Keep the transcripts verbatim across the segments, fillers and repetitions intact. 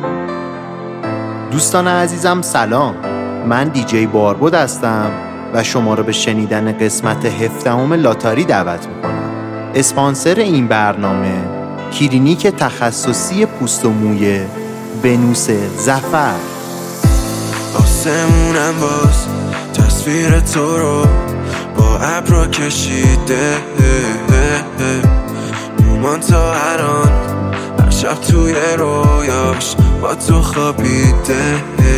دوستان عزیزم سلام، من دیجی باربود هستم و شما رو به شنیدن قسمت هفدهم لاتاری دعوت میکنم. اسپانسر این برنامه کلینیک تخصصی پوست و موی بنوس ظفر. آسمونم باز تصویر تو رو با ابرا کشیده، مومان تا هران هر شب توی رویاش با تو خوابیده.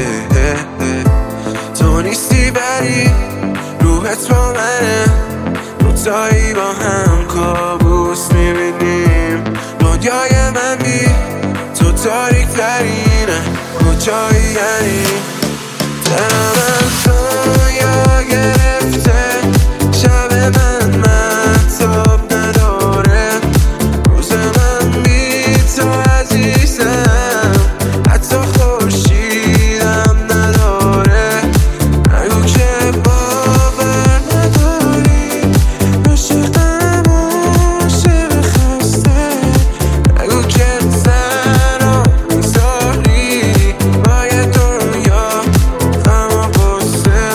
تو نیستی بری روحت با منه، دوتایی با هم کابوس میبینیم. دنیای من بی تو تاریک ترینه، کجایی یعنی دلم از دنیا گرفته، شب من مهتاب نداره، روز من بی تو عزیزم حتی خورشیدم نداره. نگو که باور نداری عاشقم عاشق خسته، نگو که تنها میذاری با یه دنیا غم و غصه.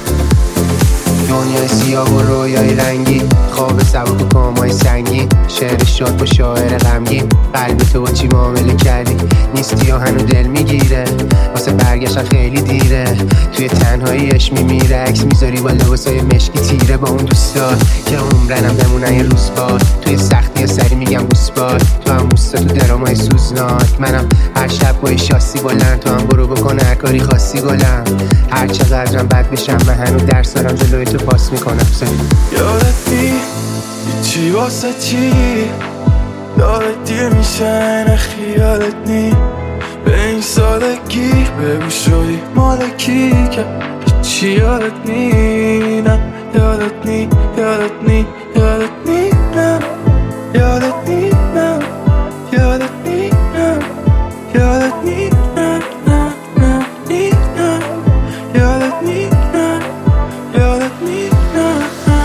دنیای سیاه و رویای رنگی، خواب سبک و کامای سنگین، شعر شاد با شاعر غمگین. قلب تو با چی معامله کردی؟ نیستی و هنو دل میگیره، واسه برگشتن خیلی دیره. توی تنهاییش میمیره، عکس میذاری با لباسای مشکی تیره با اون دوستات که عمرنم بمونن یه روز باد. توی سختی سری میگم بوس باد، تو هم بوستا تو درامای سوزناک. منم هر شب با شاسی بلند، تو هم برو بکن هر کاری خاصی گلم. هر چقدرم بد بشم من هنو درس دارم جلوی تو پاس میکنم. یادت نی چی واسه چی، یادت دیر میشه نه خیالت نی. به این سادگی بگو شدی مالکی که چی. یادت نی نه یادت نی یادت نی یادت نی نه یادت نی نه یادت نی نه یادت نی نه نه نه نی نه یادت نی نه یادت نی نه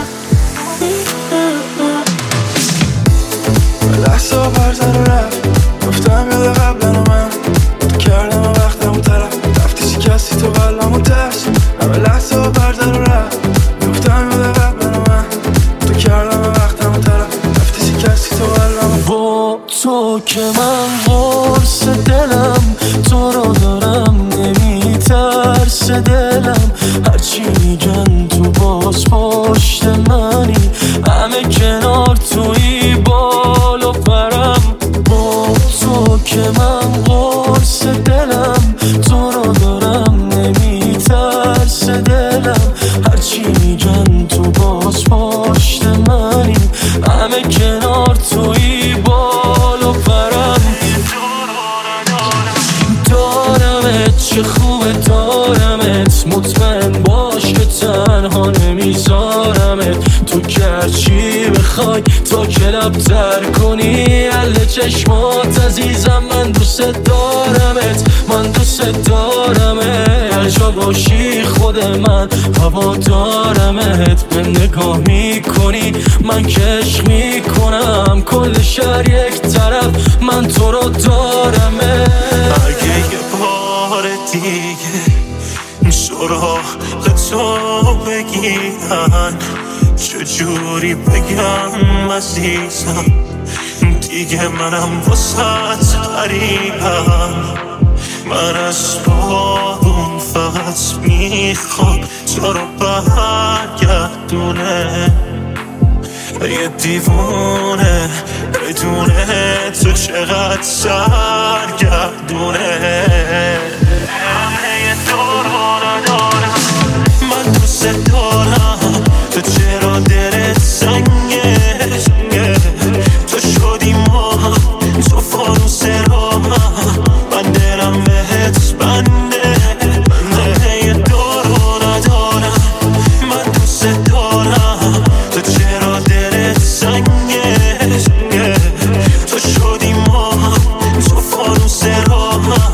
لحظه برزن و رفت، گفتم یاد قبلن و من تو کردم و وقتم و طرف رفتی شکستی تو قلبم و ترس. همه لحظه برزن و رفت، گفتم یاد قبلن و من تو کردم و وقتم و طرف رفتی شکستی تو قلبم. با تو که من قرص دلم، تو رو دارم نمیترس دلم. هرچی میگن تو باز پشت منی، همه کنار توی بال و پرم. با تو که من قرص دلم، تو رو دارم نمیترس دلم. هرچی میگن تو باز پشت منی، همه کنار توی بال و پرم. دارمت چه خوبه دارمت، مطمئن باش که تنها نمیذارمت. تو گرچی بخوای تا کلب تر کنی حل چشمات عزیزم، من دوست دارمت من دوست دارمت. هر جا باشی خود من هوا دارمت، به نگاه میکنی من کشک میکنم. کل شهر یک طرف من تو رو دارمت. اگه یه بار دیگه سراغ تو بگیرن، چجوری بگم عزیزم دیگه منم واسه غریبم. من از بابون فقط میخوام تو رو برگردونه، یه دیوونه بدونه تو چقدر سرگردونه. یه دورانه دارم من دوست دارم، تو چرا دلت سنگه سنگه. تو شدی ما تو فانوس راه، من دلم بهت بنده بنده. یه دورانه دارم من دوست دارم، تو چرا دلت سنگه سنگه. تو شدی ما تو فانوس راه،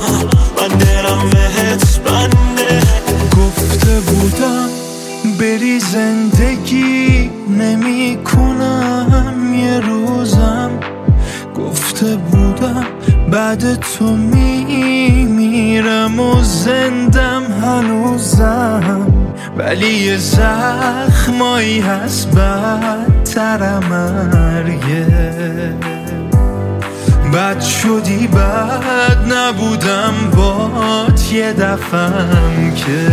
بعد تو میمیرم و زندم هنوزم، ولی یه زخمایی هست بدتر مرگه. بد شدی بد نبودم بات یه دفعم که.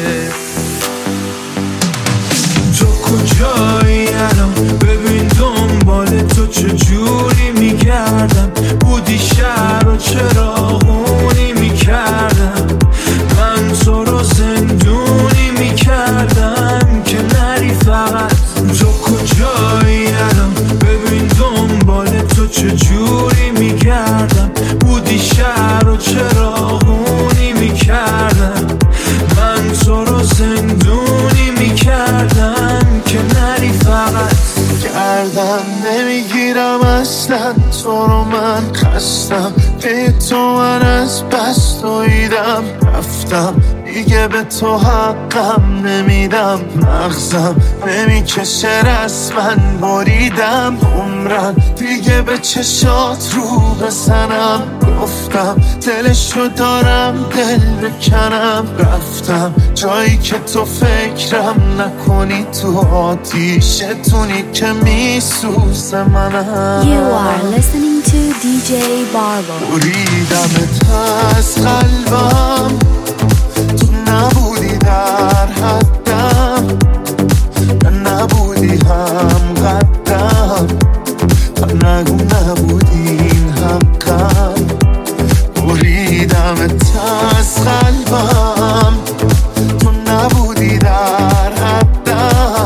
تو کجایی الان؟ ببین دنبال تو چجوری میگردم. بودی شهر و چراغونی میکردم، من تو رو زندونی میکردم که نری فقط. تو کجایی الان؟ ببین دنبال تو چجوری میگردم. بودی شهر و چراغونی میکردم، من تو رو زندونی میکردم که نری فقط. گردم نمیگیرم اصلا تو رو، من خستم به تو، من از بس دویدم رفتم دیگه به تو حقم نمیدم. مغزم نمیکشه رسمن بریدم عمرن دیگه به چشات رو بزنم. گفتم دلشو دارم دل بکنم، رفتم جایی که تو فکرم نکنی. تو آتیشتونی که میسوزه منم. You are listening to دی جی Barbo. بریدمت از قلبم، تو نبودی در حدم، نبودی هم قدم، نگو نبودی این حقم. بریدمت از قلبم، تو نبودی در حدم،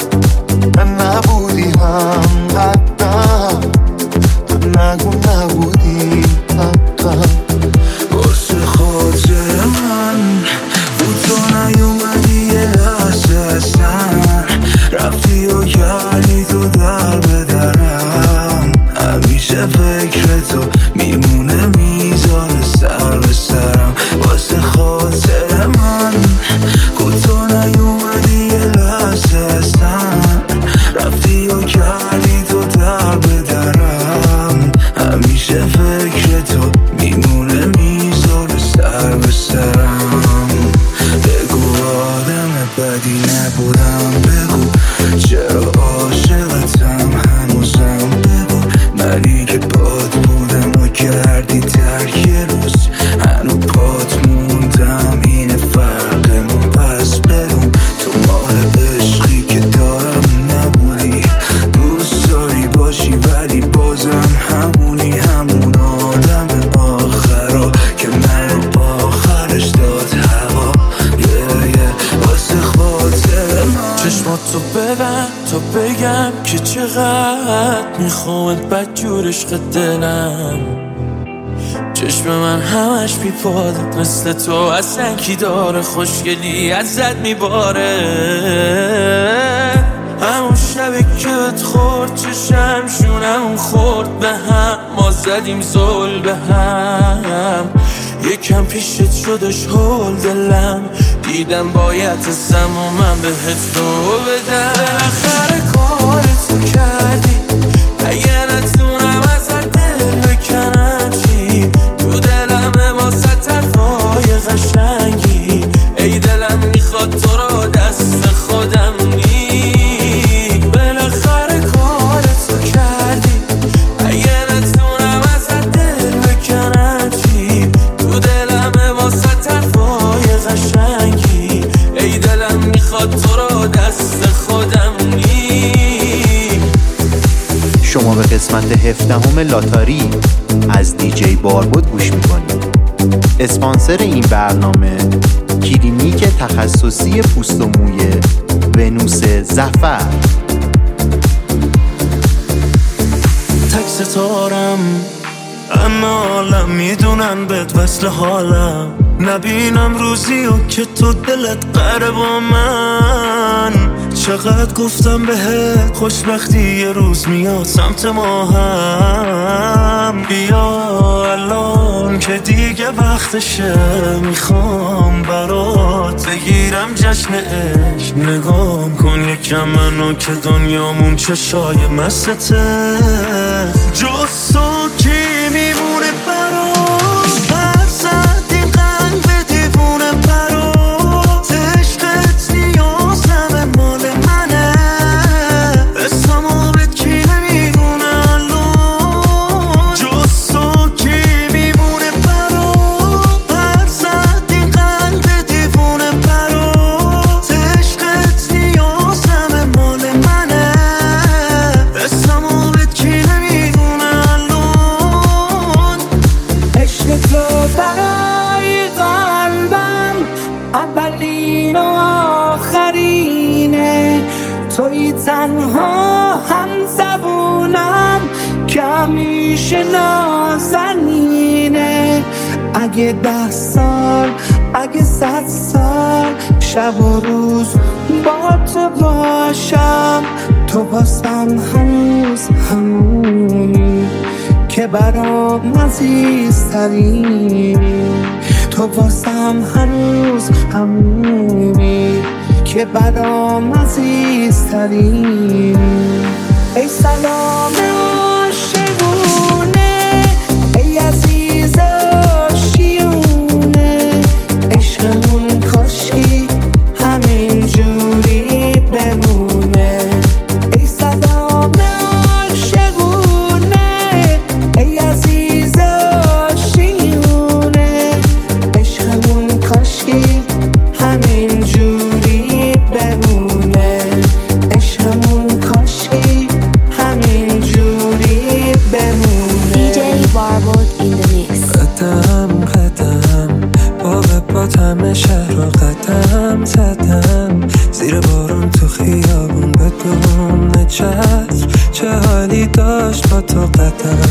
نبودی هم قدم، نگو نبودی این حقم. واسه خاطر من بود تو نیومدی یه لحظه اصلا، رفتی و کردی تو در بدرم. همیشه فکر تو میمونه میذاره سر به سرم. واسه خاطر من بود تو نیومدی یه لحظه اصلا، رفتی و کردی تو در بدرم. همیشه فکر تو میمونه میذاره سر به سرم. بگو آدم بدی نبودم، بگو چرا عاشقتم هنوزم، بگو منی که باد بودم و کردی ترک یه روز هنو پات موندم. اینه فرقمون پس بدون تو مال عشقی که دارم نبودی. دوست داری باشی ولی بازم همونی، همون آدم آخرا که من آخرش داد هوا. yeah, yeah. واسه خاطر من چشماتو ببند تو بگم که چقدر میخوامت بدجور عشق دلم. چشم من همش بیپاده مثل تو، اصلا کی داره خوشگلی ازت میباره. همون شبی که بهت خورد چشم شونمون خورد به هم، ما زدیم زل به هم. یکم پیشت شدش هول دلم، دیدم باید ازم و من بهت رو بدم. بالاخره کارتو کردی اگه نتونم ازت دل بکنم چی؟ تو دلمه واسه طرفای قشنگی، ای دلم میخواد تو رو دست خودم نی. بالاخره کارتو کردی اگه نتونم ازت دل بکنم چی؟ تو دلمه واسه طرفای قشنگی، ای دلم میخواد تو رو دست خودم نی. شما به قسمت هفدهم لاتاری از دی جی باربود گوش میکنید. اسپانسر این برنامه کلینیک تخصصی پوست و موی ونوس ظفر. تک ستارم اما عالم میدونن بد وصل حالم، نبینم روزی و که تو دلت قره با من. چقدر گفتم بهت خوشبختی یه روز میاد سمت ما هم. بیا الان که دیگه وقتشه، میخوام برات بگیرم جشن عشق. نگام کن یکم منو که دنیامون چشای مستته. جز تو کی میمونه برات؟ برای قلبم اولین و آخرینه، توی تنها هم زبونم که همیشه نازنینه. اگه ده سال اگه صد سال شب و روز با تو باشم، تو واسم هنوز همونی که برام عزیزترینی. تو واسم هنوز همونی که برام عزیزترینی. ای سلام عاشقونه، ای عزیز آشیونه، عشقمون کاشکی همین جوری بمونه. ای سلام عاشقونه، ای عزیز آشیونه، عشقمون کاشکی همین جوری بمونه. عشقمون کاشکی همین جوری بمونه. دی جی Barbot in the mix. قدم قدم با با همه شهر رو قدم زدم، زیر بارون تو خیابون بدون چتر، چه حالی داشت با تو قدم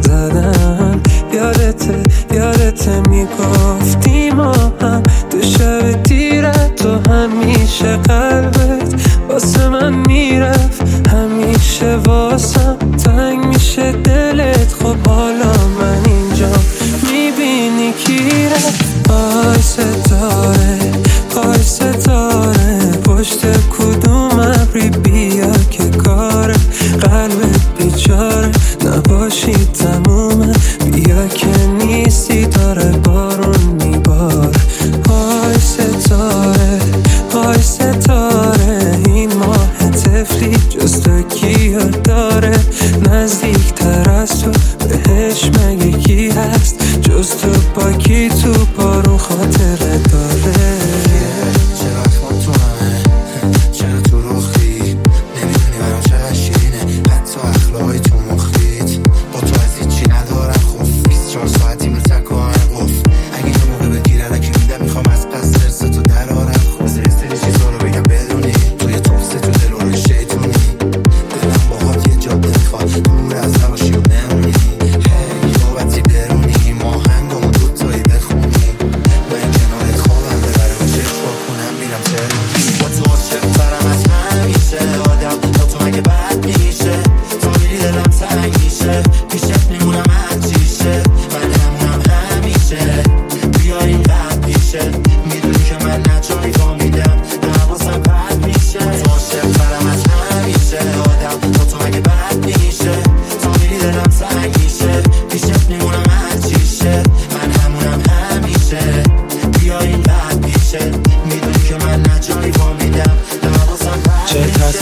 زدم. یادته یادته میگفتی ما هم تو شب دیره، تو همیشه قلبت واسه من میرفت، همیشه واسم تنگ میشه دلت. خب حالا من اینجا میبینی کی رفت. آی ستاره آی ستاره پشت کدوم ابری بیا که کار قلبت بیچاره نباشی تمومه، بیا که نیستی داره بارون میبار. آی ستاره آی ستاره این ماه طفلی جز تو کیا داره، نزدیک تر از تو بهش مگه کی هست جز تو، با کی تو بارون خاطره داره. چرا اتفاق تو همه چرا تو رخی نمیدونی برام چقدر شیرینه، حتی اخلاقی تو مخیت با تو از هیچی ندارم خوف. بیست و چهار ساعتی رو تک و همه قف، اگه یه موقع بگیرن اگه میدم میخوام از پس ترس تو در آرم. بازه استری چیزا رو بگم بدونی توی توفسه تو دل رو شیطونی، دلم باهات یه جا بخواد دور از نباشی و نمونی. هی یابتی برونی ما هنگامو دوتایی بخونی، من کنارت خوابم ببره و چشم کنم میرم ترونی. با تو عاشق‌ترم از همیشه، آدم با تو مگه بد میشه، تا میری دلم تنگ میشه، پیشت میمونم هرچیشه، من همونم همیشه، بیا این قد میشه، میدونی که من نجایی با میدم نواسم بد میشه. تو عاشق‌ترم از همیشه، آدم با تو مگه بد میشه، تا میری دلم تنگ میشه، پیشت میمونم هرچیشه، من همونم همیشه، بیا این قد میشه، میدونی که من نجایی با میدم نواسم بد چه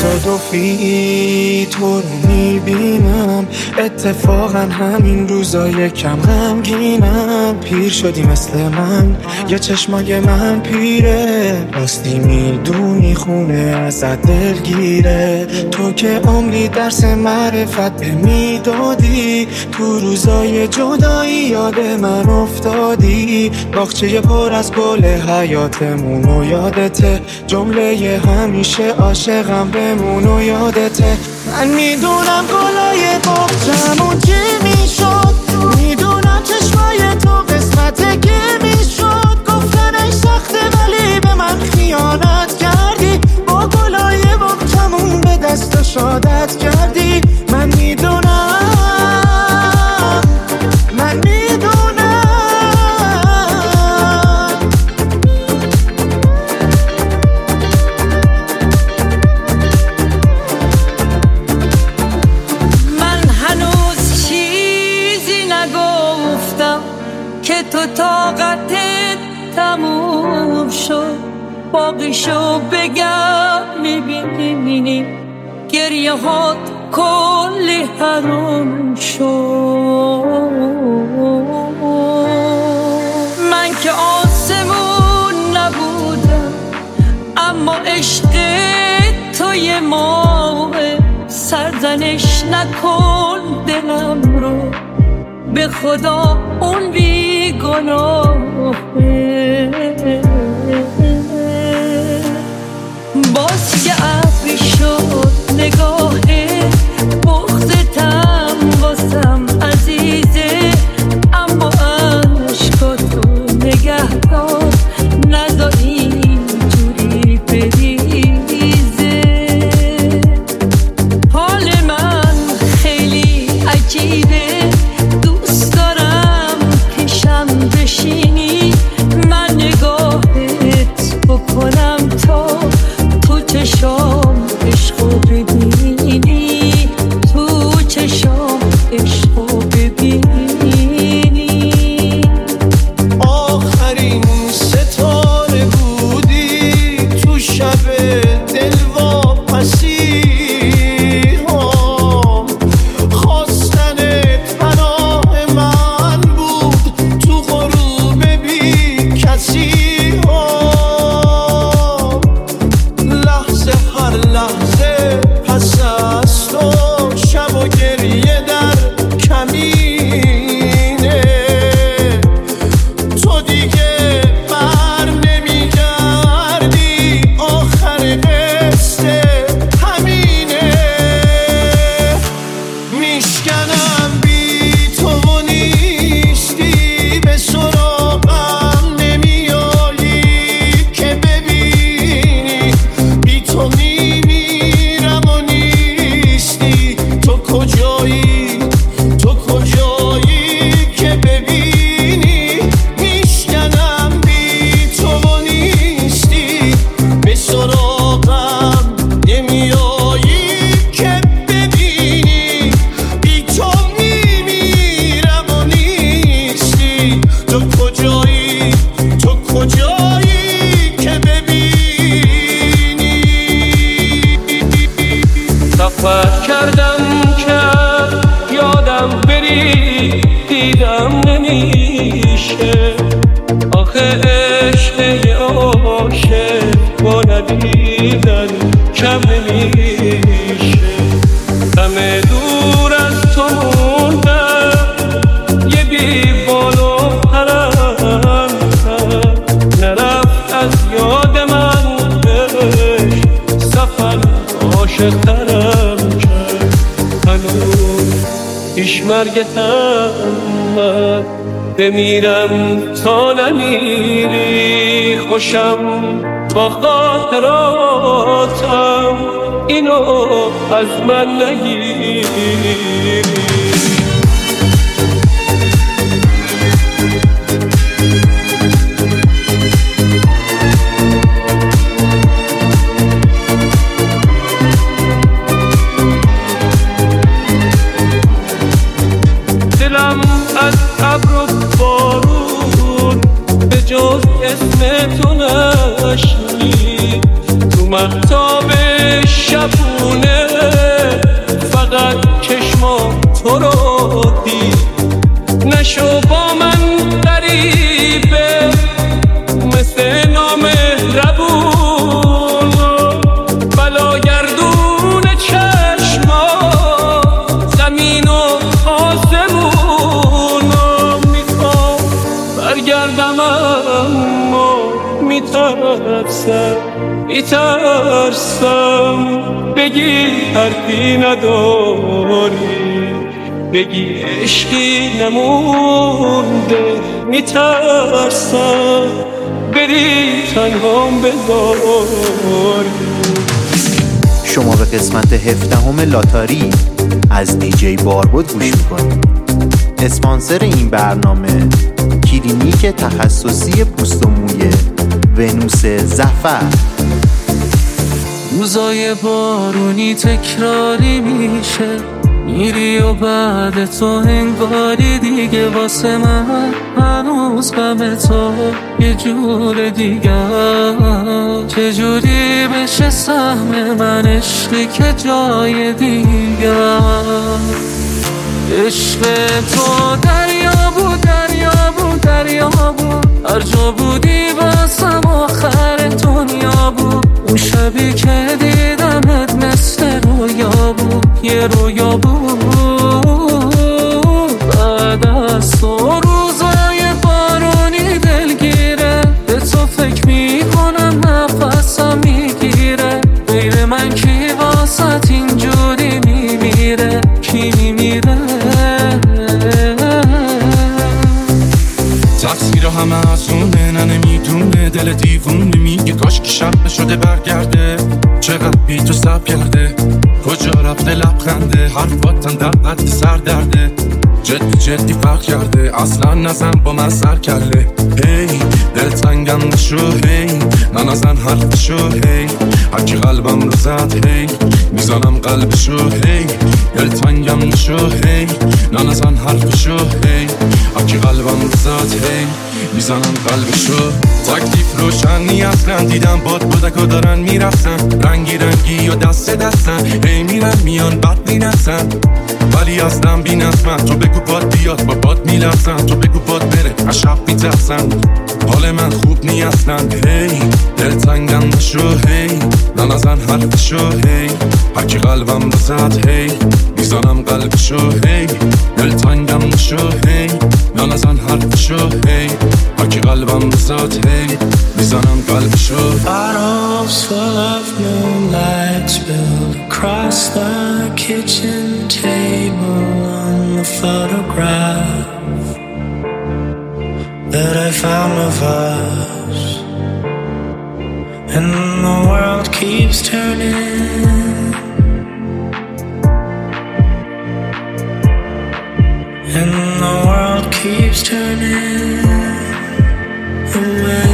تصادفی تو رو میبینم، اتفاقا همین روزا یکم غمگینم. پیر شدی مثل من یا چشمای من پیره، راستی میدونی خونه ازت دلگیره. تو که عمری درس معرفت به میدادی، تو روزای جدایی یاد من افتادی. باغچه پر از گل حیاتمون و یادته، جمله همیشه عاشقم بمون و یادته. من میدونم گلای باغچمون چی میشد، میدونم چشمای تو قسمت کی میشد. گفتنش سخته ولی به من خیانت کردی، با گلای باغچمون به دست شادت کردی. من میدونم من میدونم که تو طاقتت تموم شد، باقیشو بگم میبینی گریه هات کلی حروم شد. من که آسمون نبودم اما عشق توی ماه، سرزنش نکن دلم رو، به خدا اون بیگناهه. باز یه ابری شد نگاهه بغضتم واسم عزیزه، اما عشقاتو نگه دار نذار اینجوری بریزه. حال من خیلی عجیبه، دوست دارم پیشم بشینی، من نگاهت بکنم تا تو چشام عشقو ببینی، تو چشام عشقو ببینی. آخرین ستاره بودی تو شب دلواپسی ها، خواستنت پناه من بود تو غروب بی کسی ها. لحظه هر لحظه پس از تو شب و گریه در کمینه، تو دیگه بر نمیگردی، آخر قصه همینه. میشکنم بی تو و نیستی، به سراغم نمیایی که ببینی، بی تو میمیرم و نیستی. تو کجایی تو کجایی که ببینی، میشکنم بی تو و نیستی، به سراغم نمیایی که ببینی، بی تو میمیرم و نیستی. تو کجایی تو کجایی که ببینی. سفر کردم که یادم بری، دیدم نمیشه، آخه عشق یه عاشق با ندیدن کم نمیشه. همه دور از تو موندم، یه بی بال و پرم نرفت از یاد من، بهش سفر عاشق ترم کرد. هنوز پیش مرگتم من بمیرم تا نمیری، خوشم با خاطراتم، اینو از من نگیری. دلم از ابر و بارون به جز اسم تو نشنید، تو مهتاب شبونه فقط چشمام تو رو دید. نشو با من غریبه مثل نامهربون، بلاگردون چشما زمین و آسمون. میخوام برگردم اما میترسم میترسم، بگی حرفی نداری، بگی عشقی نمونده. میترسم بری تنهام بذاری. شما به قسمت هفدهم لاتاری از دیجی باربود گوش میکنید. اسپانسر این برنامه کلینیک تخصصی پوست و موی ونوس ظفر. روزای بارونی تکراری میشه، میری و بعد تو انگاری دیگه واسه من هنوز غم تو یه جور دیگه. چجوری بشه سهم من عشقی که جای دیگه. عشق تو دریا بود دریا بود دریا بود، هر جا بودی واسم آخر دنیا بود. اون شبی که دیدمت مثل رویا بود، یه رویا بود بعد آسونه نه نمیدونه دل دیوونه میگه کاش که شب شده برگرده چقدر بی تو سب کرده کجا رفته لبخنده حرفاتم در قد سر درده جدی جدی فرق کرده اصلا نزن با من سر کله هی دل تنگم نشو هی نه نزن حرفشو هی هرکی قلبم رو زد هی میزنم قلبشو هی دل تنگم نشو هی نه نزن حرفشو هی هرکی قلبم رو زد هی میزنم قلبشو تکلیف روشنی اصلا دیدم باد بودکا دارن میرفتن رنگی رنگی و دست دستن هی میرن میان بد مینسن ولی اصلا بی نظمن تو بگو باد بیاد با باد میلرزن تو بگو باد بره از شب میترسن حال من خوب نی اصلا هی دل تنگم نشو هی نه نزن حرفشو هی هرکی قلبم رو زد هی میزنم قلبشو هی دل تنگم نشو هی نه نزن حرفشو هی هرکی قلبم رو زد هی میزنم قلبشو Bottles full of moonlight spilled across the kitchen table on the photograph that I found of us. And the world keeps turning, and the world keeps turning away.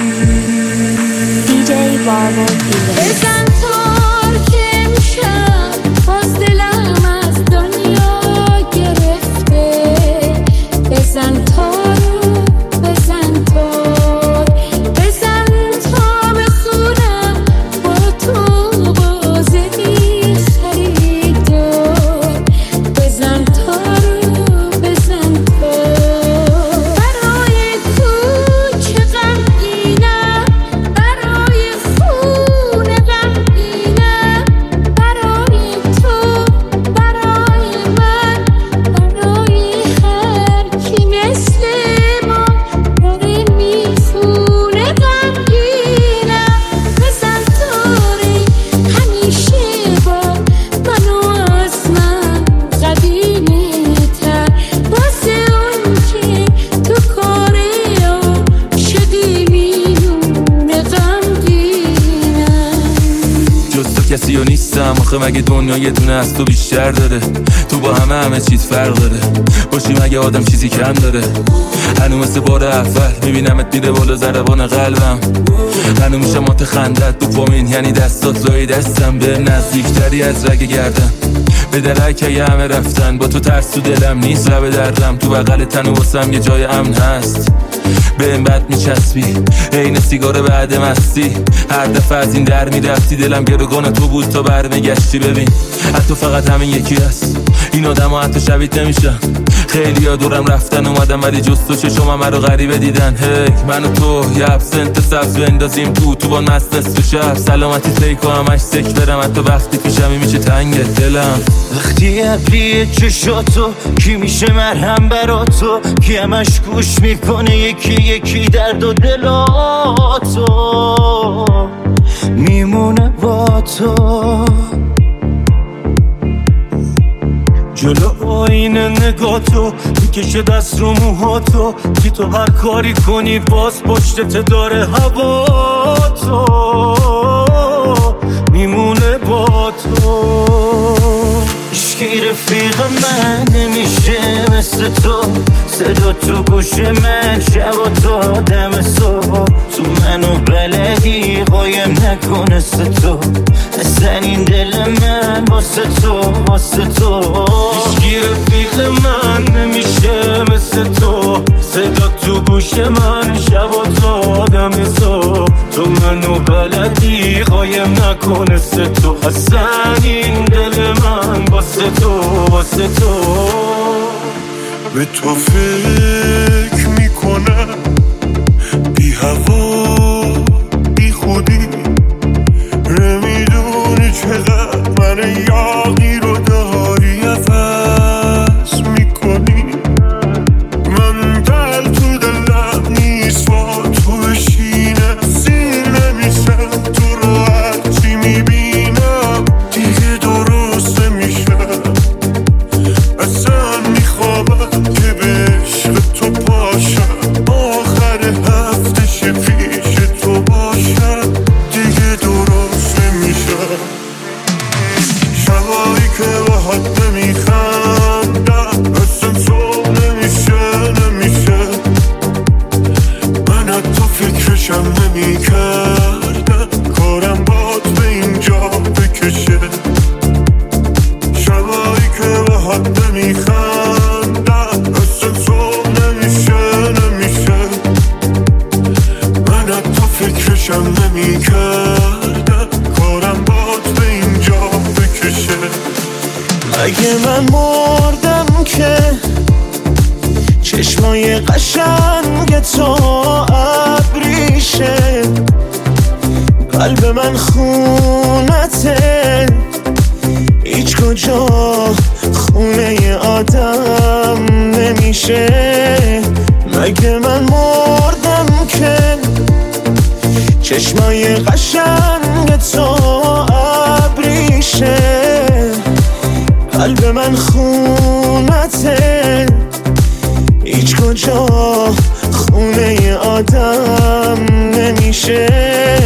دی جی باربود بزن ترک میشم باز دلم از دنیا گرفته بزن تارو بزن تار بزن تا بخونم با تو بازه بی خریدار بزن تارو بزن تار برای کوچه غمگینم برای خونه غمگینم برای تو برای من برای هر کی مثل ما داره میخونه غمگینم بزن تاری همیشه با منو از من قدیمی تر واسه اون که تو کاره و شدی میونه غمگینم جز تو کسی و نیستم آخه مگه دنیا یه دونه از تو بیشتر داره تو با همه همه چیز فرق داره باشی مگه آدم چیزی کم داره هنو مثل بار اول میبینمت میره بالا ضربان قلبم هنو میشه مات خندت دوپامین یعنی دستات لای دستم به نزدیکتری از رگ گردم به درک یه همه رفتن با تو ترس تو دلم نیست لب دردم تو بغل تن و واسم یه جای امن هست به این بد میچسبی عین سیگار بعد مستی هر دفعه از این در میرفتی دلم گروگان تو بود تا برمیگشتی ببین حتی فقط همین یکی هست این آدم ها حتی شبیت نمیشن خیلی ها دورم رفتن اومدم ولی جز تو چشم همه رو غریبه دیدن هی من و تو یه ابسنت سبز بندازیم تو تو با مست نصف شب سلامتی تیکو همش سک برم حتی وقتی پیشمی میشه تنگ دلم وقتی ابری چشاتو کی میشه مرهم برا تو کی همش گوش میکنه یکی یکی درد و دلاتو میمونه با تو جلو آینه نگاه تو میکشه دست رو موهاتو که تو هر کاری کنی باز پشتت داره هوا تو میمونه با تو اشکی رفیق من نمیشه مثل تو صدا تو گوش من شب و تا دم صبح تو منو بلدی قایم نکن مثل تو اصلا این دل من واسه تو واسه تو اشکی رفیق من نمیشه مثل تو صدا تو گوش من شب و تا دم صبح تو منو بلدی قایم نکن مثل تو اصلا این دل من واسه تو واسه تو به تو فکر میکنم بی هوا بی خودی نمیدونی چقدر من یاقی رو داری عوض میکنی من دل تو دلم نیست با تو بشینه سیر نمیشم تو رو هرچی میبینم دیگه درست نمیشم اصلا میخوابم که به عشق تو پاشم آخر فکرشم نمی کردم کارم باد به اینجا بکشه شبایی که با حد نمی خندم مثل تو نمیشه نمیشه من حتی فکرشم نمی کردم کارم باد به اینجا بکشه اگه من مردم که چشمای قشنگ تو ابریشه قلب من خونته هیچ کجا خونه آدم نمیشه مگه من مردم که چشمای قشنگ تو ابریشه قلب من خونته هیچ کجا خونه آدم نمیشه